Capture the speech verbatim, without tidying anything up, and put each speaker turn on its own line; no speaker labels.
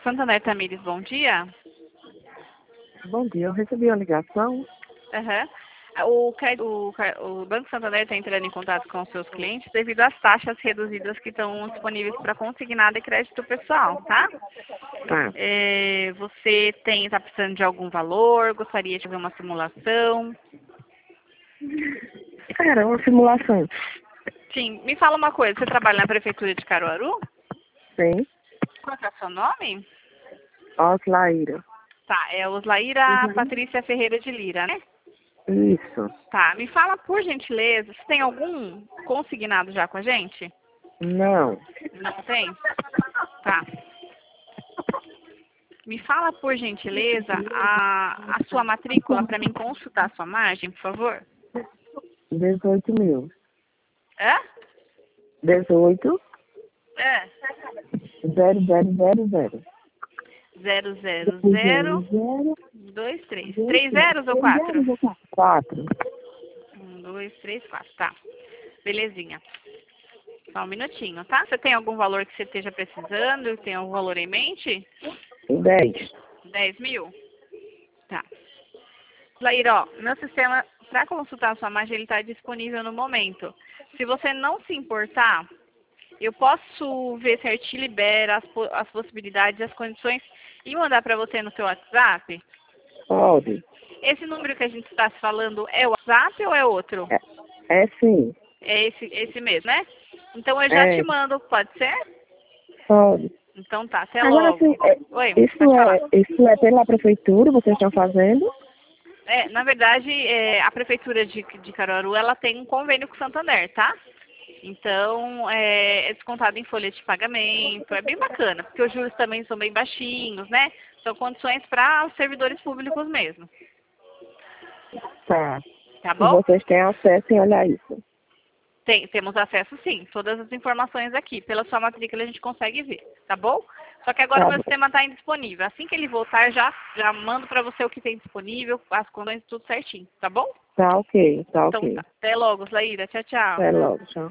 Santander Tamires, bom dia.
Bom dia, eu recebi uma ligação.
Uhum. O, cre- o, cre- o Banco Santander está entrando em contato com os seus clientes devido às taxas reduzidas que estão disponíveis para consignado e crédito pessoal, tá?
Tá.
É, você tem, está precisando de algum valor? Gostaria de ver uma simulação?
Cara, uma simulação.
Sim, me fala uma coisa, você trabalha na Prefeitura de Caruaru?
Sim.
Qual que é o seu nome?
Oslaíra.
Tá, é Oslaíra
Uhum.
Patrícia Ferreira de Lira, né?
Isso.
Tá, me fala por gentileza, você tem algum consignado já com a gente?
Não.
Não tem? Tá. Me fala por gentileza a, a sua matrícula para mim consultar a sua margem, por favor.
dezoito mil.
Hã?
dezoito,
É.
zero, zero, zero, zero.
Zero, zero, zero,
zero,
dois, três. Três zeros ou quatro?
quatro.
Um, dois, três, quatro. Tá. Belezinha. Só um minutinho, tá? Você tem algum valor que você esteja precisando? Tem algum valor em mente?
dez.
Dez mil? Tá. Laíra, ó, meu sistema, para consultar a sua margem, ele está disponível no momento. Se você não se importar, eu posso ver se a te libera as, po- as possibilidades, as condições e mandar para você no seu WhatsApp?
Pode.
Esse número que a gente está se falando é o WhatsApp ou é outro?
É, é sim.
É esse, esse mesmo, né? Então eu já te
É,
mando, pode ser?
pode.
Então tá, até
Agora sim,
logo.
é,
Oi,
isso,
pode falar.
é, isso é pela prefeitura, vocês estão fazendo?
É, na verdade, é, a Prefeitura de, de Caruaru, ela tem um convênio com o Santander, tá? Então, é, é descontado em folha de pagamento, é bem bacana, porque os juros também são bem baixinhos, né? São condições para os servidores públicos mesmo,
Tá.
tá
E
bom?
vocês têm acesso em olhar isso.
Tem, temos acesso sim, todas as informações aqui. Pela sua matrícula a gente consegue ver, tá bom? Só que agora o
Tá
meu
bom.
sistema está indisponível. Assim que ele voltar, já, já mando para você o que tem disponível, as condições, tudo certinho, tá bom?
Tá ok, tá
Então
ok.
tá. Até logo, Slaíra. Tchau, tchau.
Até logo, tchau.